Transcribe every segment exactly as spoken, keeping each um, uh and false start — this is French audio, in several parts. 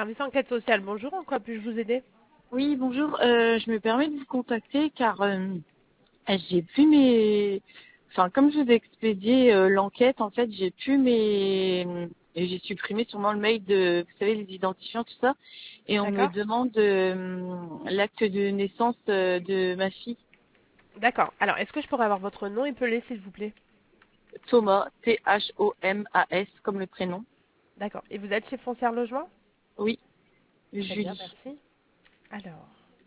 Service enquête sociale, bonjour, en quoi puis-je vous aider? Oui, bonjour. Euh, je me permets de vous contacter car euh, j'ai plus mes... Enfin, comme je vous ai expédié euh, l'enquête, en fait, j'ai plus mes... et j'ai supprimé sûrement le mail de, vous savez, les identifiants, tout ça. Et on me D'accord. demande euh, l'acte de naissance euh, de ma fille, D'accord. Alors, est-ce que je pourrais avoir votre nom épelé, s'il vous plaît? Thomas, T H O M A S, comme le prénom. D'accord. Et vous êtes chez Foncière Logement? Oui, Très bien, Julie. merci. Alors,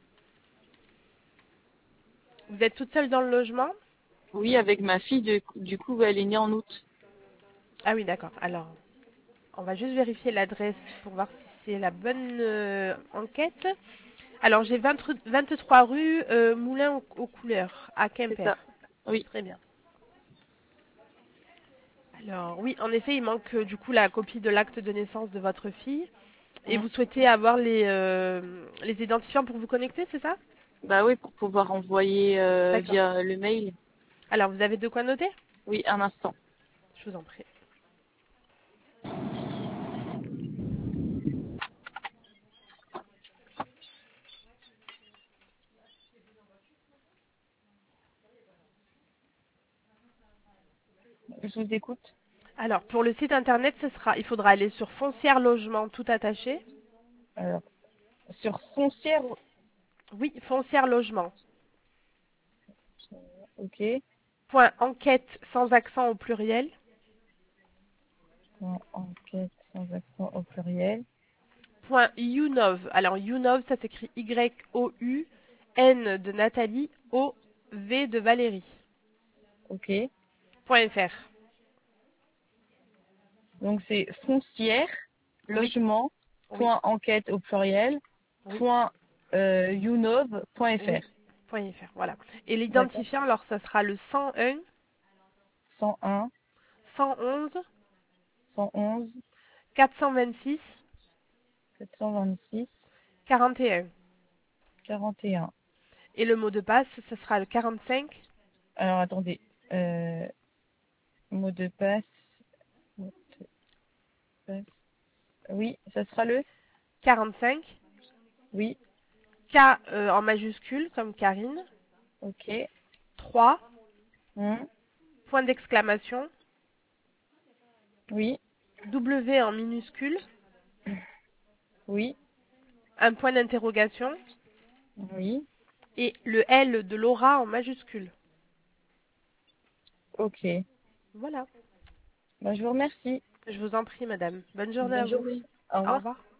vous êtes toute seule dans le logement? Oui, avec ma fille, de- du coup, elle est née en août. Ah oui, d'accord. Alors, on va juste vérifier l'adresse pour voir si c'est la bonne euh, enquête. Alors, j'ai vingt vingt-trois rue euh, Moulin aux, aux Couleurs, à C'est Quimper. ça. Oui. Très bien. Alors, oui, en effet, il manque euh, du coup la copie de l'acte de naissance de votre fille. Et Mm. vous souhaitez avoir les, euh, les identifiants pour vous connecter, c'est ça? Bah oui, pour pouvoir envoyer euh, D'accord. via le mail. Alors, vous avez de quoi noter? Oui, un instant. Je vous en prie. Je vous écoute. Alors, pour le site internet, ce sera, il faudra aller sur Foncière Logement tout attaché. Alors, sur foncière, Oui, Foncière Logement. ok. Point enquête sans accent au pluriel. En- Enquête sans accent au pluriel. Point Younov. Alors, Younov, ça s'écrit Y O U N de Nathalie O V de Valérie. Ok. Point F R. Donc c'est foncière, Oui, logement, oui, point enquête au pluriel, oui, point euh, younov point fr. oui. Point F R, voilà. Et D'accord. l'identifiant, alors, ça sera le cent un, cent un, cent onze, cent onze, quatre cent vingt-six, sept cent vingt-six, quarante et un. quarante et un. Et le mot de passe, ça sera le quarante-cinq. Alors attendez. Euh, mot de passe. Mot de passe. Oui, ça sera le. quarante-cinq. Oui. K euh, en majuscule, comme Karine. Ok. trois. Hmm. Point d'exclamation. Oui. W en minuscule. Oui. Un point d'interrogation. Oui. Et le L de Laura en majuscule. Ok. Voilà. Bah, je vous remercie. Je vous en prie, madame. Bonne journée à Bonne vous. journée. Au Au revoir. revoir.